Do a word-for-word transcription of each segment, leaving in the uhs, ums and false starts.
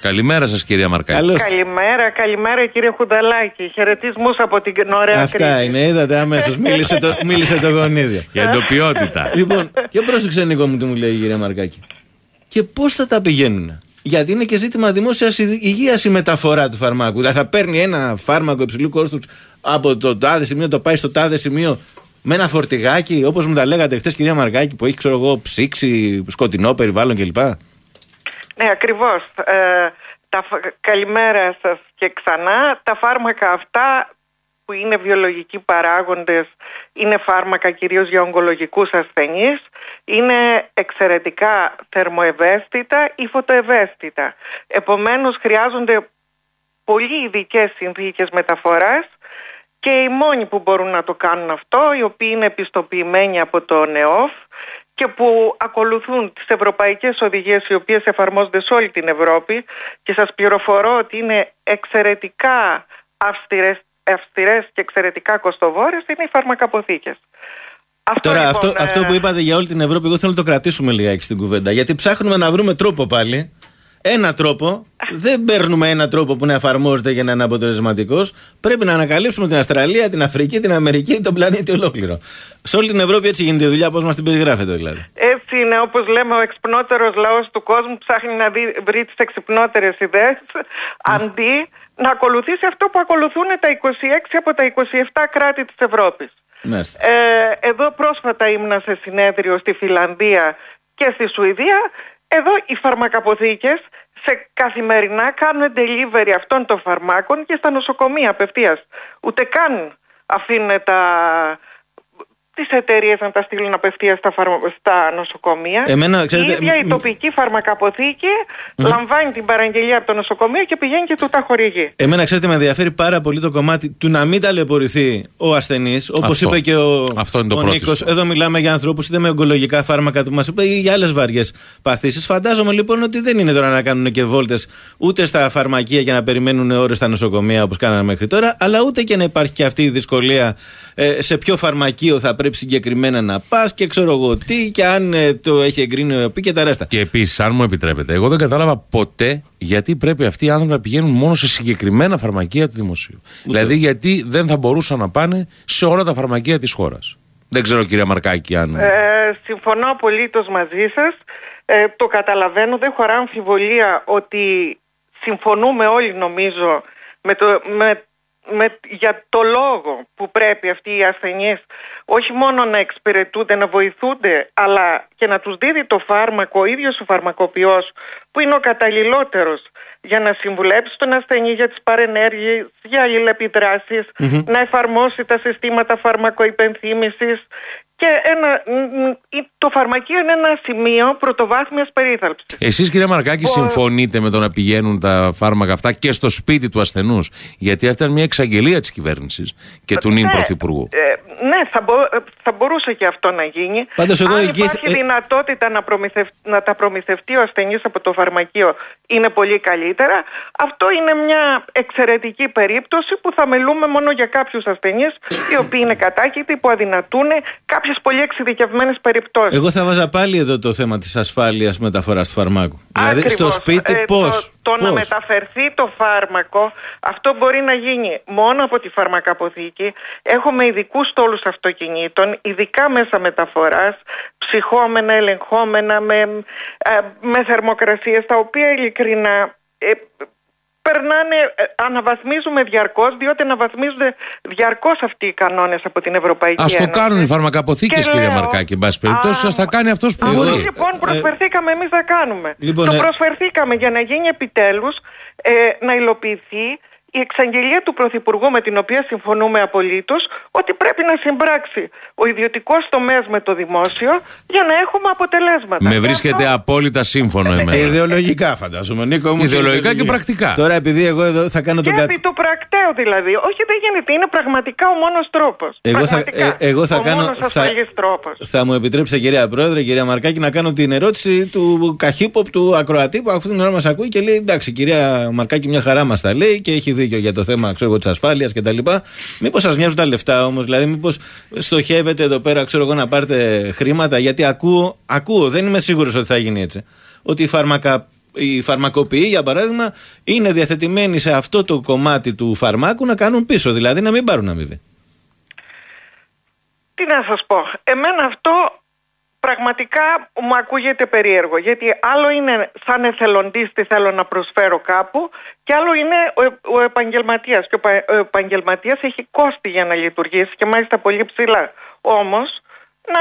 Καλημέρα σας, κυρία Μαρκάκη. Καλώς. Καλημέρα, καλημέρα κύριε Χουνταλάκη. Χαιρετισμούς από την ωραία Αυτά Κρήτη. είναι, είδατε αμέσως. Μίλησε το, μίλησε το γονίδιο. Για εντοπιότητα. Λοιπόν, και πρόσεξε Νίκο μου τι μου λέει η κυρία Μαρκάκη. Και πώς θα τα πηγαίνουν? Γιατί είναι και ζήτημα δημόσιας υγείας η μεταφορά του φαρμάκου. Δηλαδή θα παίρνει ένα φάρμακο υψηλού κόστους από το τάδε σημείο, το πάει στο τάδε σημείο με ένα φορτηγάκι, όπως μου τα λέγατε χθες κυρία Μαρκάκη, που έχει ξέρω εγώ ψήξη, σκοτεινό περιβάλλον κλπ. Ναι, ακριβώς. Ε, τα, καλημέρα σας και ξανά. Τα φάρμακα αυτά που είναι βιολογικοί παράγοντες, είναι φάρμακα κυρίως για ογκολογικούς ασθενείς, είναι εξαιρετικά θερμοευαίσθητα ή φωτοευαίσθητα. Επομένως χρειάζονται πολύ ειδικές συνθήκες μεταφοράς και οι μόνοι που μπορούν να το κάνουν αυτό, οι οποίοι είναι επιστοποιημένοι από το ΝΕΟΦ και που ακολουθούν τις ευρωπαϊκές οδηγίες οι οποίες εφαρμόζονται σε όλη την Ευρώπη, και σας πληροφορώ ότι είναι εξαιρετικά αυστηρές, αυστηρές και εξαιρετικά κοστοβόρες, είναι οι φαρμακαποθήκες. Αυτό, Τώρα λοιπόν, αυτό, ε... αυτό που είπατε για όλη την Ευρώπη, εγώ θέλω να το κρατήσουμε λιγάκι στην κουβέντα, γιατί ψάχνουμε να βρούμε τρόπο πάλι. Ένα τρόπο, δεν παίρνουμε ένα τρόπο που να εφαρμόζεται για να είναι αποτελεσματικός. Πρέπει να ανακαλύψουμε την Αυστραλία, την Αφρική, την Αμερική, τον πλανήτη ολόκληρο. Σε όλη την Ευρώπη έτσι γίνεται η δουλειά, πώς μας την περιγράφετε δηλαδή. Έτσι είναι, όπως λέμε, ο εξυπνότερος λαός του κόσμου ψάχνει να δει, βρει τις εξυπνότερες ιδέες, αντί να ακολουθήσει αυτό που ακολουθούν τα είκοσι έξι από τα είκοσι επτά κράτη της Ευρώπης. Ε, εδώ πρόσφατα ήμουνα σε συνέδριο στη Φινλανδία και στη Σουηδία. Εδώ οι φαρμακαποθήκες σε καθημερινά κάνουν delivery αυτών των φαρμάκων και στα νοσοκομεία απευθείας. Ούτε καν αφήνουν τα... τις εταιρείες να τα στείλουν απευθείας στα, φαρμα... στα νοσοκομεία. Εμένα, ξέρετε, η ίδια η μ... τοπική φαρμακαποθήκη mm. λαμβάνει την παραγγελία από το νοσοκομείο και πηγαίνει και του τα χορηγεί. Εμένα, ξέρετε, με ενδιαφέρει πάρα πολύ το κομμάτι του να μην ταλαιπωρηθεί ο ασθενής. Όπως είπε και ο, ο Νίκος, εδώ μιλάμε για ανθρώπους είτε με ογκολογικά φάρμακα που μας είπε ή για άλλες βαριές παθήσεις. Φαντάζομαι λοιπόν ότι δεν είναι τώρα να κάνουν και βόλτες ούτε στα φαρμακεία για να περιμένουν ώρες στα νοσοκομεία όπως κάνανε μέχρι τώρα, αλλά ούτε και να υπάρχει και αυτή η δυσκολία ε, σε ποιο φαρμακείο θα πρέπει συγκεκριμένα να πας και ξέρω εγώ τι, και αν ε, το έχει εγκρίνει ο ΕΟΠΗ και τα ρέστα. Και επίσης, αν μου επιτρέπετε, εγώ δεν κατάλαβα ποτέ γιατί πρέπει αυτοί οι άνθρωποι να πηγαίνουν μόνο σε συγκεκριμένα φαρμακεία του δημοσίου. Ούτε. Δηλαδή, γιατί δεν θα μπορούσαν να πάνε σε όλα τα φαρμακεία της χώρας. Δεν ξέρω, κυρία Μαρκάκη, αν. Ε, συμφωνώ απολύτως μαζί σας. Ε, το καταλαβαίνω, δεν χωρά αμφιβολία ότι συμφωνούμε όλοι, νομίζω, με το. Με Με, για το λόγο που πρέπει αυτοί οι ασθενείς όχι μόνο να εξυπηρετούνται, να βοηθούνται, αλλά και να τους δίδει το φάρμακο ο ίδιος ο φαρμακοποιός, που είναι ο καταλληλότερος για να συμβουλέψει τον ασθενή για τις παρενέργειες, για αλληλεπιδράσεις, mm-hmm. να εφαρμόσει τα συστήματα φαρμακοϊπενθύμησης. Και ένα, το φαρμακείο είναι ένα σημείο πρωτοβάθμιας περίθαλψης. Εσείς, κυρία Μαρκάκη, ο... συμφωνείτε με το να πηγαίνουν τα φάρμακα αυτά και στο σπίτι του ασθενούς? Γιατί αυτή ήταν μια εξαγγελία της κυβέρνησης και του νυν Πρωθυπουργού. Ε, ναι, θα, μπο, θα μπορούσε και αυτό να γίνει. Πάντως, εγώ Αν εκεί... υπάρχει ε... δυνατότητα να, προμηθευ... να τα προμηθευτεί ο ασθενής από το φαρμακείο, είναι πολύ καλύτερα. Αυτό είναι μια εξαιρετική περίπτωση που θα μιλούμε μόνο για κάποιους ασθενείς οι οποίοι είναι κατάκητοι, που αδυνατούν κάποιες πολύ εξειδικευμένες περιπτώσεις. Εγώ θα βάζα πάλι εδώ το θέμα της ασφάλειας μεταφοράς του φαρμάκου. Ακριβώς. Δηλαδή στο σπίτι ε, πώς. Το, το πώς? να μεταφερθεί το φάρμακο, αυτό μπορεί να γίνει μόνο από τη φαρμακαποθήκη. Έχουμε ειδικούς στόλους αυτοκινήτων, ειδικά μέσα μεταφοράς, ψυχόμενα, ελεγχόμενα, με, ε, με θερμοκρασίες, τα οποία ειλικρινά... Ε, περνάνε, αναβαθμίζουμε διαρκώς, διότι αναβαθμίζονται διαρκώς αυτοί οι κανόνες από την Ευρωπαϊκή Ένωση. Ας το κάνουν οι φαρμακαποθήκες, και κυρία λέω, Μαρκάκη, εν πάση περιπτώσει, ας τα κάνει αυτός που μπορεί. Αυτό λοιπόν προσφερθήκαμε εμείς να κάνουμε. Λοιπόν, το ε... προσφερθήκαμε για να γίνει επιτέλους, ε, να υλοποιηθεί η εξαγγελία του Πρωθυπουργού, με την οποία συμφωνούμε απολύτως, ότι πρέπει να συμπράξει ο ιδιωτικός τομέας με το δημόσιο για να έχουμε αποτελέσματα. Με βρίσκεται αυτό... απόλυτα σύμφωνο εμένα. Ιδεολογικά φαντάζομαι, Νίκο μου. Ιδεολογικά και, και πρακτικά. Τώρα επειδή εγώ εδώ θα κάνω και τον... Και επί του πρακτέου δηλαδή. Όχι, δεν γίνεται. Είναι πραγματικά ο μόνος τρόπος. Εγώ θα, ε, εγώ θα ο κάνω... μόνος ασφαλής τρόπος. Θα μου επιτρέψετε, κυρία Πρόεδρε, κυρία Μαρκάκη, να κάνω την ερώτηση του καχύποπ, του ακροατή που αυτή την ώρα μας ακούει και λέει: εντάξει, κυρία Μαρκάκη, μια χαρά μας τα λέει και έχει δίκιο για το θέμα, ξέρω εγώ, της ασφάλειας κτλ. Μήπως σας νοιάζουν τα λεφτά όμως? Δηλαδή, μήπως στοχεύετε εδώ πέρα, ξέρω εγώ, να πάρετε χρήματα? Γιατί ακούω, ακούω, δεν είμαι σίγουρος ότι θα γίνει έτσι, ότι οι φάρμακα οι φαρμακοποιοί, για παράδειγμα, είναι διαθετημένοι σε αυτό το κομμάτι του φαρμάκου να κάνουν πίσω, δηλαδή να μην πάρουν αμοιβή. Τι να σας πω, εμένα αυτό πραγματικά μου ακούγεται περίεργο, γιατί άλλο είναι σαν εθελοντής τι θέλω να προσφέρω κάπου και άλλο είναι ο, ο επαγγελματίας. Και ο, ο επαγγελματίας έχει κόστη για να λειτουργήσει και μάλιστα πολύ ψηλά. Όμως να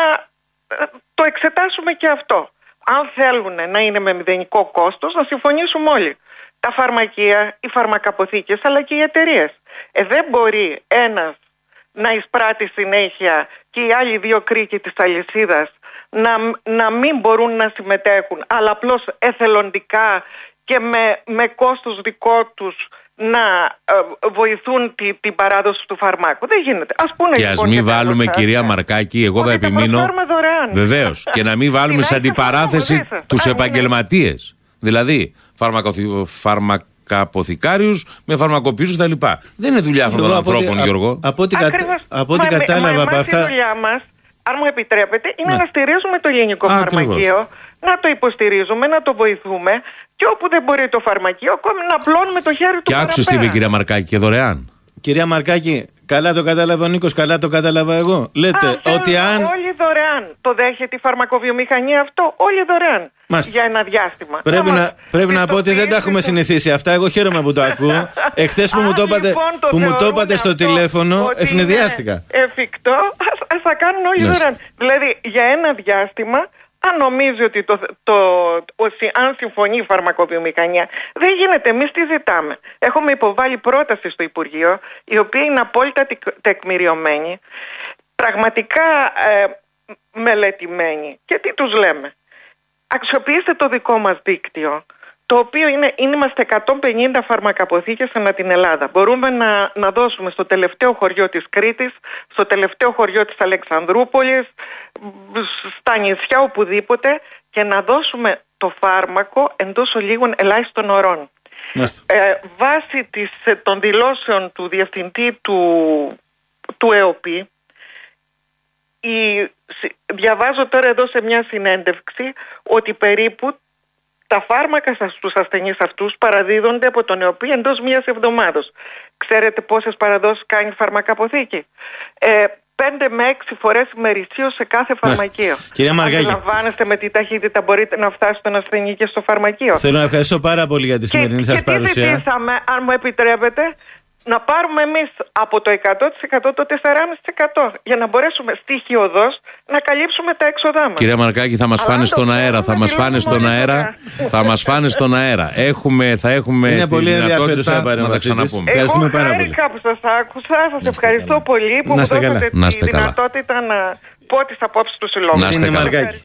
το εξετάσουμε και αυτό. Αν θέλουν να είναι με μηδενικό κόστος, να συμφωνήσουμε όλοι. Τα φαρμακεία, οι φαρμακαποθήκες αλλά και οι εταιρείες. Ε, δεν μπορεί ένας να εισπράττει συνέχεια και οι άλλοι δύο κρίκοι της αλυσίδας να, να μην μπορούν να συμμετέχουν, αλλά απλώς εθελοντικά και με, με κόστος δικό τους να ε, βοηθούν τη, την παράδοση του φαρμάκου. Δεν γίνεται. Ας πούνε, και ας μην βάλουμε, σας, κυρία Μαρκάκη, εγώ θα επιμείνω. Βεβαίως. Και να μην βάλουμε σε αντιπαράθεση τους επαγγελματίες. Δηλαδή, φαρμακο, φαρμακαποθηκάριους με φαρμακοποιούς κτλ. Δεν είναι δουλειά αυτών των ανθρώπων, Γιώργο. Από ό,τι κατάλαβα από αυτά. Η δουλειά μας, αν μου επιτρέπετε, είναι ναι. να στηρίζουμε το ελληνικό Α, φαρμακείο, ακριβώς. να το υποστηρίζουμε, να το βοηθούμε και όπου δεν μπορεί το φαρμακείο, ακόμη να απλώνουμε το χέρι του. Και άκουσε τι είπε, κυρία Μαρκάκη, και δωρεάν. Κυρία Μαρκάκη, καλά το κατάλαβε ο Νίκος, καλά το κατάλαβα εγώ. Λέτε Α, ότι αν. Όλοι δωρεάν. Το δέχεται η φαρμακοβιομηχανία αυτό, όλοι δωρεάν. Μάλιστα. Για ένα διάστημα. Πρέπει να, να, πρέπει να πω ότι δεν τα έχουμε συνηθίσει αυτά. Εγώ χαίρομαι που το ακούω. Εχθές που μου το είπατε, λοιπόν, που μου το είπατε στο τηλέφωνο, ευνηδιάστηκα. Εφικτό, ας θα κάνουν όλοι δωρεάν. Δηλαδή για ένα διάστημα. Αν νομίζει ότι το, το, το, αν συμφωνεί η φαρμακοβιομηχανία, δεν γίνεται. Εμείς τι ζητάμε. Έχουμε υποβάλει πρόταση στο Υπουργείο, η οποία είναι απόλυτα τεκμηριωμένη, πραγματικά ε, μελετημένη. Και τι τους λέμε. Αξιοποιήστε το δικό μας δίκτυο, το οποίο είναι, είμαστε εκατόν πενήντα φαρμακαποθήκες ανά την Ελλάδα. Μπορούμε να, να δώσουμε στο τελευταίο χωριό της Κρήτης, στο τελευταίο χωριό της Αλεξανδρούπολης, στα νησιά, οπουδήποτε, και να δώσουμε το φάρμακο εντός ολίγων ελάχιστων ωρών. Ε, βάσει της, των δηλώσεων του διευθυντή του, του ΕΟΠΗ, η, διαβάζω τώρα εδώ σε μια συνέντευξη ότι περίπου τα φάρμακα στους ασθενείς αυτούς παραδίδονται από τον ΕΟΠΗ εντός μιας εβδομάδος. Ξέρετε πόσες παραδόσεις κάνει η φαρμακαποθήκη? Ε, πέντε με έξι φορές ημερησίως σε κάθε φαρμακείο. Κυρία Μαρκάκη, αντιλαμβάνεστε με τι ταχύτητα μπορείτε να φτάσει στον ασθενή και στο φαρμακείο. Θέλω να ευχαριστώ πάρα πολύ για τη σημερινή σας παρουσία. Και τι ζητήσαμε, αν μου επιτρέπετε, να πάρουμε εμείς από το εκατό τοις εκατό το τέσσερα κόμμα πέντε τοις εκατό για να μπορέσουμε στοιχειοδός να καλύψουμε τα έξοδά μας. Κυρία Μαρκάκη, θα μας φάνε στον αέρα, θα μας φάνε στον αέρα, θα μας φάνε στον αέρα. Έχουμε, θα έχουμε Είναι πολύ ενδιαφέρουσα να τα ξαναπούμε. Ευχαριστούμε πάρα πολύ. Εγώ που σας άκουσα, σας ευχαριστώ πολύ που μου δώσατε τη δυνατότητα να πω τις απόψεις του συλλόγου. Να είστε καλά.